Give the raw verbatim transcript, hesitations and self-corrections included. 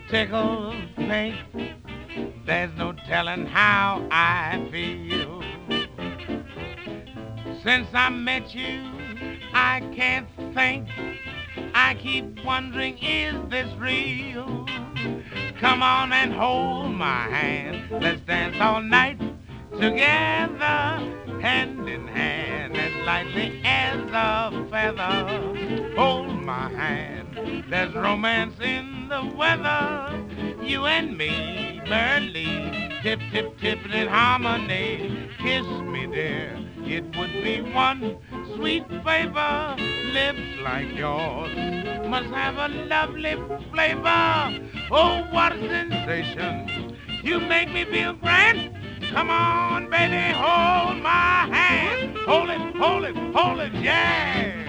tickles pink. There's no telling how I feel. Since I met you, I can't think. I keep wondering, is this real? Come on and hold my hand. Let's dance all night together, hand in hand, as lightly as a feather. Hold my hand. There's romance in the weather. You and me, barely tip, tip, tipping in harmony. Kiss me, dear. It would be one sweet favor. Lips like yours must have a lovely flavor. Oh, what a sensation. You make me feel grand. Come on, baby, hold my hand. Hold it, hold it, hold it, yeah.